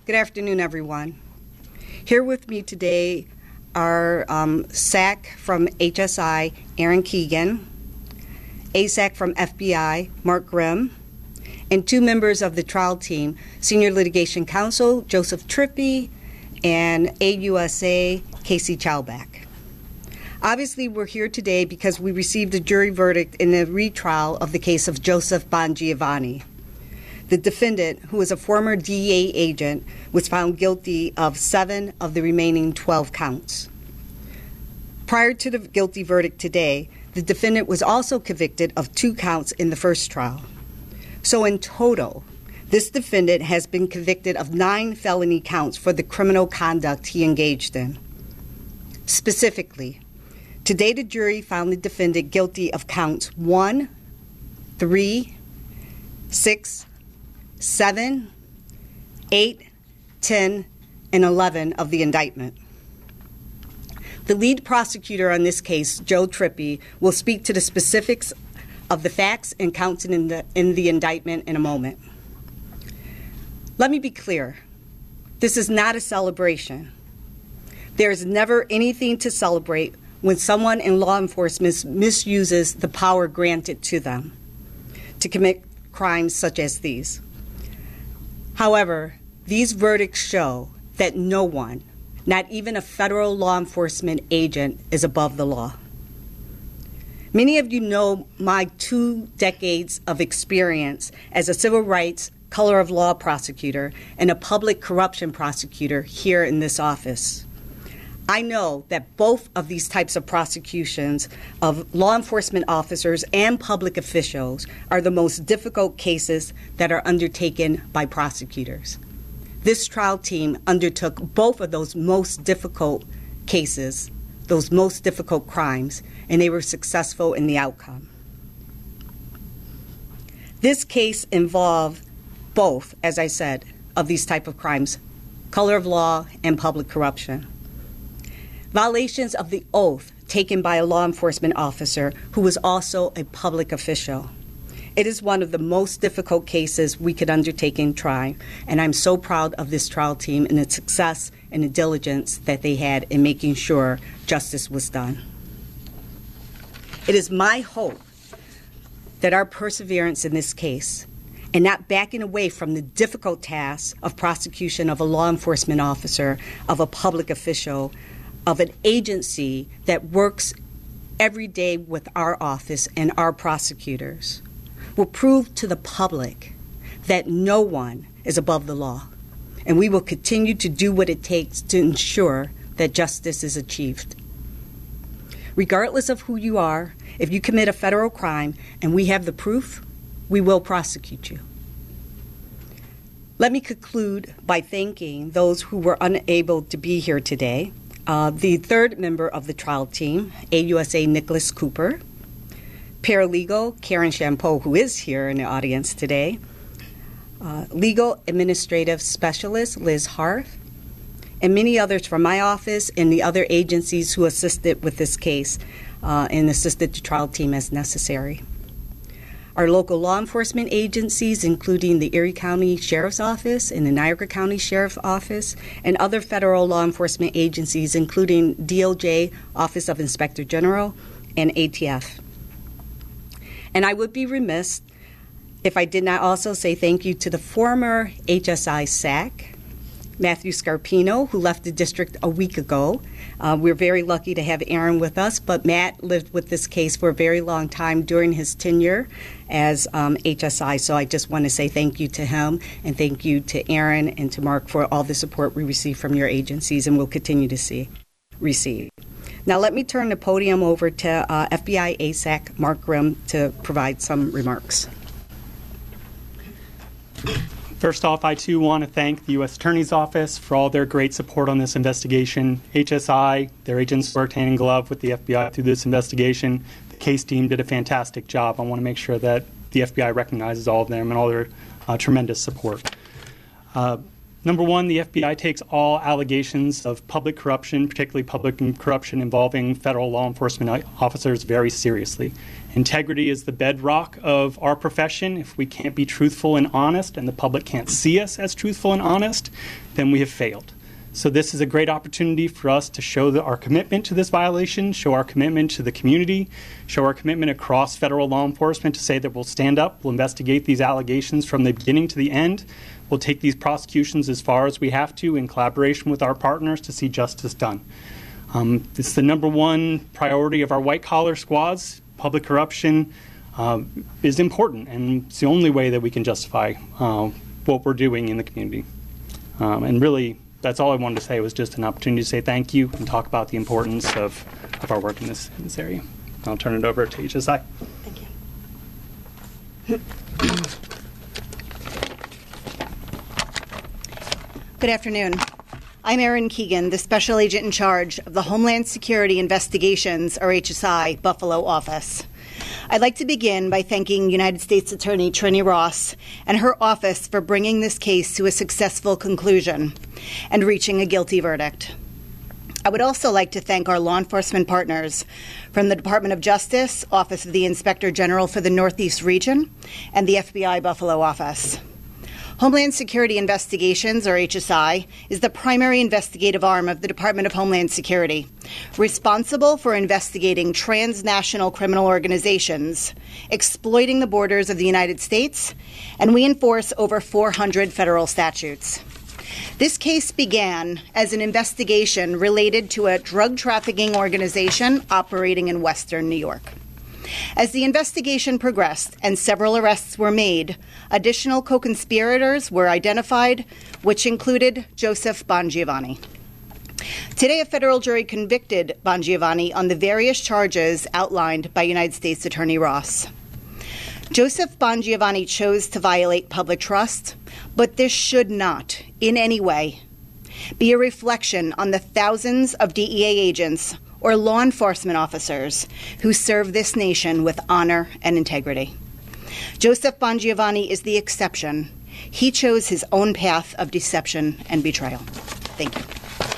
Good afternoon, everyone. Here with me today are SAC from HSI, Aaron Keegan, ASAC from FBI, Mark Grimm, and two members of the trial team, Senior Litigation Counsel Joseph Trippi and AUSA Casey Chowback. Obviously, we're here today because we received a jury verdict in the retrial of the case of Joseph Bongiovanni. The defendant, who is a former DEA agent, was found guilty of 7 of the remaining 12 counts. Prior to the guilty verdict today, the defendant was also convicted of 2 counts in the first trial. So in total, this defendant has been convicted of 9 felony counts for the criminal conduct he engaged in. Specifically, today the jury found the defendant guilty of counts 1, 3, 6, 7, 8, 10, and 11 of the indictment. The lead prosecutor on this case, Joe Trippi, will speak to the specifics of the facts and counts in the indictment in a moment. Let me be clear. This is not a celebration. There is never anything to celebrate when someone in law enforcement misuses the power granted to them to commit crimes such as these. However, these verdicts show that no one, not even a federal law enforcement agent, is above the law. Many of you know my 2 decades of experience as a civil rights, color of law prosecutor and a public corruption prosecutor here in this office. I know that both of these types of prosecutions of law enforcement officers and public officials are the most difficult cases that are undertaken by prosecutors. This trial team undertook both of those most difficult cases, those most difficult crimes, and they were successful in the outcome. This case involved both, as I said, of these type of crimes, color of law and public corruption. Violations of the oath taken by a law enforcement officer who was also a public official. It is one of the most difficult cases we could undertake in trial, and I'm so proud of this trial team and the success and the diligence that they had in making sure justice was done. It is my hope that our perseverance in this case and not backing away from the difficult task of prosecution of a law enforcement officer, of a public official, of an agency that works every day with our office and our prosecutors will prove to the public that no one is above the law. And we will continue to do what it takes to ensure that justice is achieved. Regardless of who you are, if you commit a federal crime and we have the proof, we will prosecute you. Let me conclude by thanking those who were unable to be here today. The third member of the trial team, AUSA Nicholas Cooper, paralegal Karen Champeau, who is here in the audience today, legal administrative specialist Liz Harth, and many others from my office and the other agencies who assisted with this case and assisted the trial team as necessary. Our local law enforcement agencies, including the Erie County Sheriff's Office and the Niagara County Sheriff's Office, and other federal law enforcement agencies, including DOJ, Office of Inspector General, and ATF. And I would be remiss if I did not also say thank you to the former HSI SAC, Matthew Scarpino, who left the district a week ago. We're very lucky to have Aaron with us, but Matt lived with this case for a very long time during his tenure as HSI, so I just want to say thank you to him, and thank you to Aaron and to Mark for all the support we receive from your agencies and will continue to receive. Now let me turn the podium over to FBI ASAC Mark Grimm to provide some remarks. First off, I too want to thank the U.S. Attorney's Office for all their great support on this investigation. HSI, their agents worked hand in glove with the FBI through this investigation. The case team did a fantastic job. I want to make sure that the FBI recognizes all of them and all their tremendous support. Number one, the FBI takes all allegations of public corruption, particularly public corruption involving federal law enforcement officers, very seriously. Integrity is the bedrock of our profession. If we can't be truthful and honest, and the public can't see us as truthful and honest, then we have failed. So this is a great opportunity for us to show our commitment to this violation, show our commitment to the community, show our commitment across federal law enforcement to say that we'll stand up, we'll investigate these allegations from the beginning to the end. We'll take these prosecutions as far as we have to in collaboration with our partners to see justice done. It's the number one priority of our white-collar squads. Public corruption is important, and it's the only way that we can justify what we're doing in the community. And really, that's all I wanted to say was just an opportunity to say thank you and talk about the importance of our work in this area. I'll turn it over to HSI. Thank you. Good afternoon. I'm Erin Keegan, the Special Agent in charge of the Homeland Security Investigations, or HSI, Buffalo office. I'd like to begin by thanking United States Attorney Trini Ross and her office for bringing this case to a successful conclusion and reaching a guilty verdict. I would also like to thank our law enforcement partners from the Department of Justice, Office of the Inspector General for the Northeast Region, and the FBI Buffalo office. Homeland Security Investigations, or HSI, is the primary investigative arm of the Department of Homeland Security, responsible for investigating transnational criminal organizations, exploiting the borders of the United States, and we enforce over 400 federal statutes. This case began as an investigation related to a drug trafficking organization operating in Western New York. As the investigation progressed and several arrests were made, additional co-conspirators were identified, which included Joseph Bongiovanni. Today, a federal jury convicted Bongiovanni on the various charges outlined by United States Attorney Ross. Joseph Bongiovanni chose to violate public trust, but this should not, in any way, be a reflection on the thousands of DEA agents or law enforcement officers who serve this nation with honor and integrity. Joseph Bongiovanni is the exception. He chose his own path of deception and betrayal. Thank you.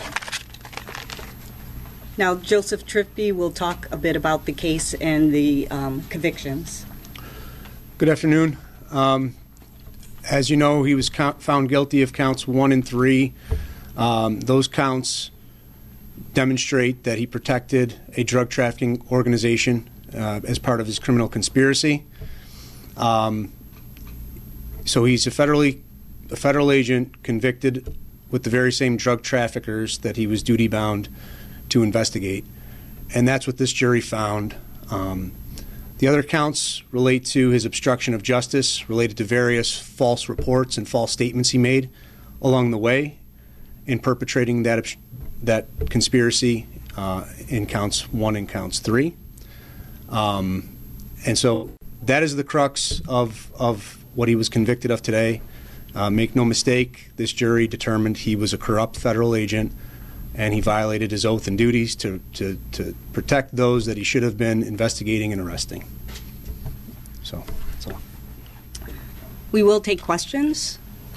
Now, Joseph Trippi will talk a bit about the case and the convictions. Good afternoon. As you know, he was found guilty of counts 1 and 3. Those counts demonstrate that he protected a drug trafficking organization as part of his criminal conspiracy. So he's a federal agent convicted with the very same drug traffickers that he was duty-bound to investigate. And that's what this jury found. The other counts relate to his obstruction of justice, related to various false reports and false statements he made along the way in perpetrating that conspiracy in counts 1 and counts 3. And so that is the crux of what he was convicted of today. Make no mistake, this jury determined he was a corrupt federal agent and he violated his oath and duties to protect those that he should have been investigating and arresting. So that's all. We will take questions.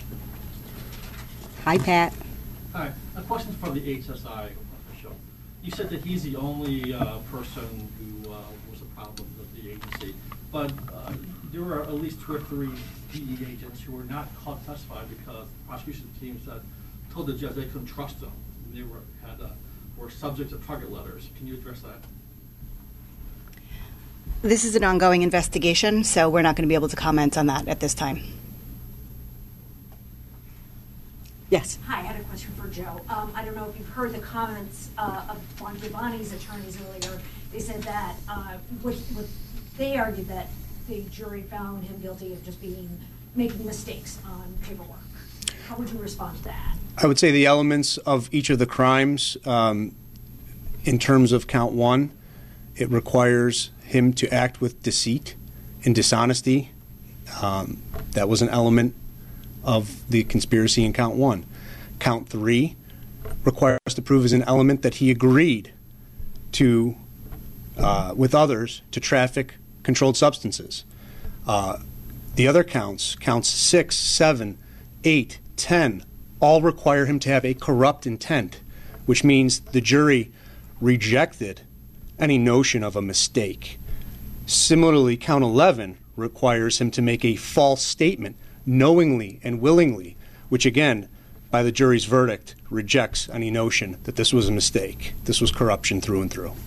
Hi, Pat. Hi. A question from the HSI official. You said that he's the only person who was a problem with the agency, but there were at least 2 or 3 DE agents who were not called to testify because the prosecution team told the judge they couldn't trust them. They were subject to target letters. Can you address that? This is an ongoing investigation, so we're not going to be able to comment on that at this time. Yes. Hi, I had a question for Joe. I don't know if you've heard the comments of Bongiovanni's attorneys earlier. They said that they argued that the jury found him guilty of just making mistakes on paperwork. How would you respond to that? I would say the elements of each of the crimes, in terms of count 1, it requires him to act with deceit and dishonesty. That was an element of the conspiracy in count 1. Count 3 requires us to prove as an element that he agreed to, with others, to traffic controlled substances. The other counts 6, 7, 8, 10, all require him to have a corrupt intent, which means the jury rejected any notion of a mistake. Similarly, count 11 requires him to make a false statement knowingly and willingly, which again, by the jury's verdict, rejects any notion that this was a mistake. This was corruption through and through.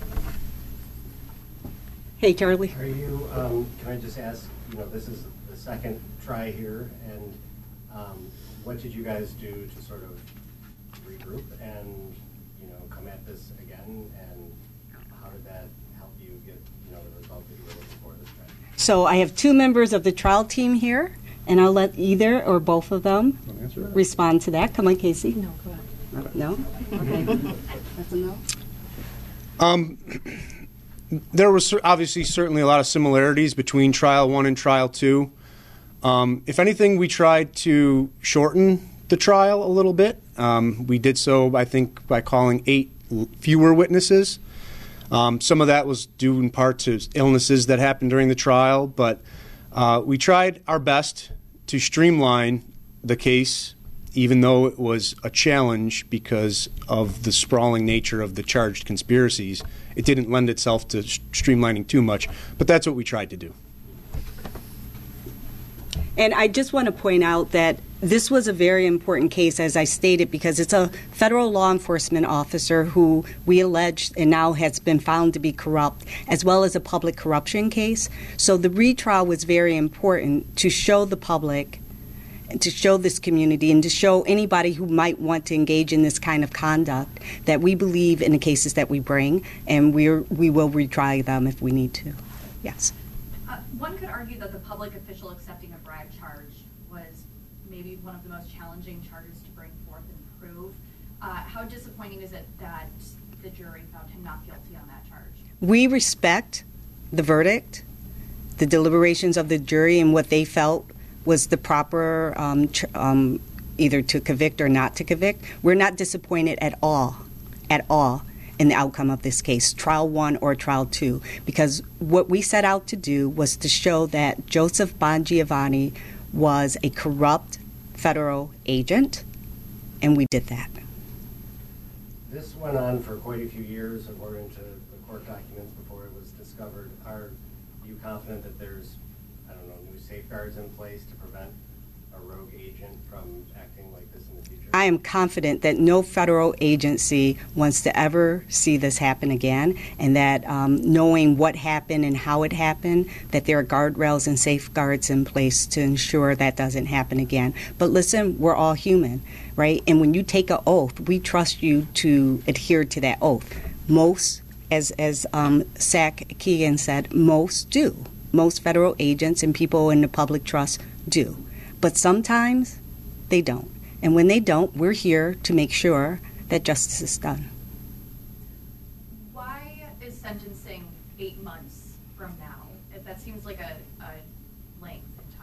Hey, Charlie. Are you, can I just ask, this is the second try here, and what did you guys do to sort of regroup and, come at this again, and how did that help you get, the result that you were looking for this time? So I have two members of the trial team here, and I'll let either or both of them respond to that. Come on, Casey. No, go ahead. No? Okay. That's a no? There was obviously certainly a lot of similarities between trial 1 and trial 2. If anything, we tried to shorten the trial a little bit. We did so, I think, by calling 8 fewer witnesses. Some of that was due in part to illnesses that happened during the trial, but we tried our best to streamline the case, even though it was a challenge because of the sprawling nature of the charged conspiracies. It didn't lend itself to streamlining too much, but that's what we tried to do. And I just want to point out that this was a very important case, as I stated, because it's a federal law enforcement officer who we allege and now has been found to be corrupt, as well as a public corruption case. So the retrial was very important to show the public, to show this community, and to show anybody who might want to engage in this kind of conduct that we believe in the cases that we bring, and we will retry them if we need to. Yes. One could argue that the public official accepting a bribe charge was maybe one of the most challenging charges to bring forth and prove. How disappointing is it that the jury found him not guilty on that charge? We respect the verdict, the deliberations of the jury, and what they felt was the proper either to convict or not to convict. We're not disappointed at all in the outcome of this case, trial 1 or trial 2, because what we set out to do was to show that Joseph Bongiovanni was a corrupt federal agent, and we did that. This went on for quite a few years, according to the court documents, before it was discovered. Are you confident that there's, new safeguards in place to prevent a rogue agent from acting like this in the future? I am confident that no federal agency wants to ever see this happen again, and that knowing what happened and how it happened, that there are guardrails and safeguards in place to ensure that doesn't happen again. But listen, we're all human, right? And when you take an oath, we trust you to adhere to that oath. Most, as Zach Keegan said, most do. Most federal agents and people in the public trust do. But sometimes they don't. And when they don't, we're here to make sure that justice is done. Why is sentencing 8 months from now? If that seems like a length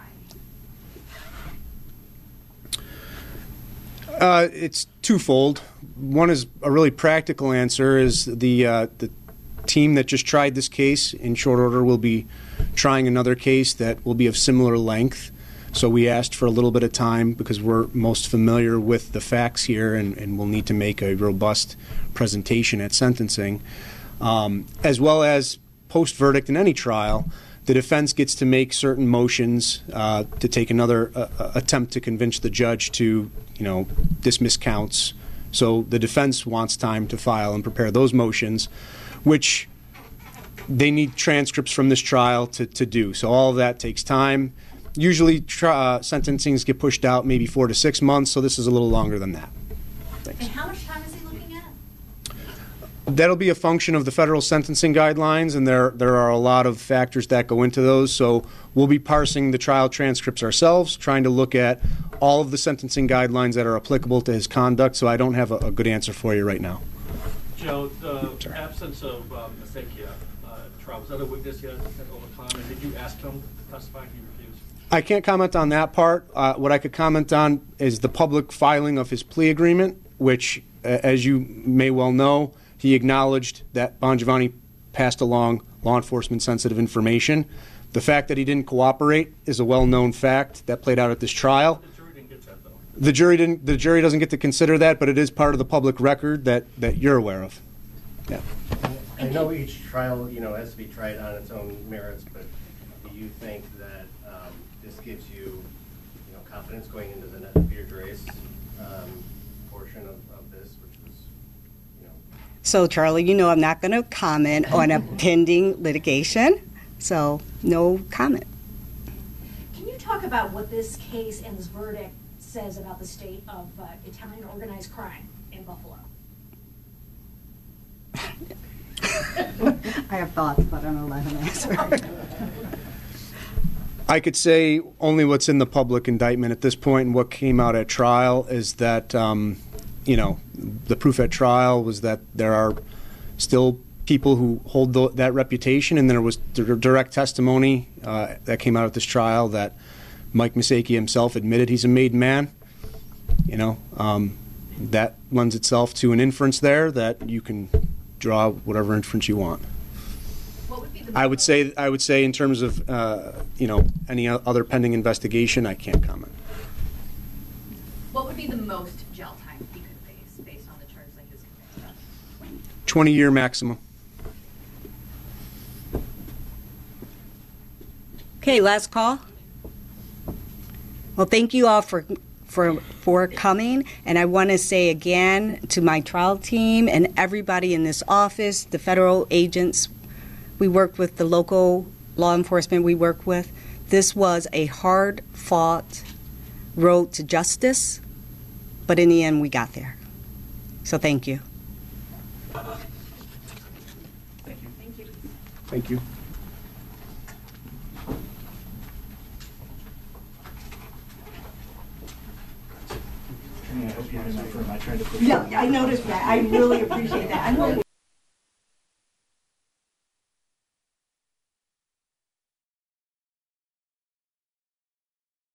in time. It's twofold. One is a really practical answer is the team that just tried this case in short order will be trying another case that will be of similar length. So we asked for a little bit of time because we're most familiar with the facts here and we'll need to make a robust presentation at sentencing. As well as post-verdict in any trial, the defense gets to make certain motions to take another attempt to convince the judge to, dismiss counts. So the defense wants time to file and prepare those motions, which they need transcripts from this trial to do. So all of that takes time. Usually sentencings get pushed out maybe 4 to 6 months, so this is a little longer than that. Thanks. And how much time is he looking at? That'll be a function of the federal sentencing guidelines, and there are a lot of factors that go into those. So we'll be parsing the trial transcripts ourselves, trying to look at all of the sentencing guidelines that are applicable to his conduct, so I don't have a good answer for you right now. Joe, the absence of Masekia trial, was that a witness yet at all the time? And did you ask him to testify? He refused. I can't comment on that part. What I could comment on is the public filing of his plea agreement, which, as you may well know, he acknowledged that Bongiovanni passed along law enforcement sensitive information. The fact that he didn't cooperate is a well-known fact that played out at this trial. The jury didn't get that, though. The jury didn't. The jury doesn't get to consider that, but it is part of the public record that you're aware of. Yeah. I know each trial, has to be tried on its own merits, but do you think that this gives you, confidence going into the Peter Grace portion of this, which was, So, Charlie, I'm not going to comment on a pending litigation, so no comment. Can you talk about what this case and this verdict says about the state of Italian organized crime in Buffalo? I have thoughts, but I don't know let him answer. I could say only what's in the public indictment at this point, and what came out at trial is that, the proof at trial was that there are still people who hold that reputation, and there was direct testimony that came out at this trial that Mike Misaki himself admitted he's a made man. That lends itself to an inference there that you can draw whatever inference you want. What would be the I would say in terms of any other pending investigation, I can't comment. What would be the most jail time he could face based on the charges that he was convicted of? 20-year maximum. Okay, last call. Well, thank you all for coming, and I want to say again to my trial team and everybody in this office, the federal agents we work with, the local law enforcement we work with, this was a hard-fought road to justice, but in the end we got there. So thank you. Thank you. Thank you. Yeah, I noticed that. I really appreciate that.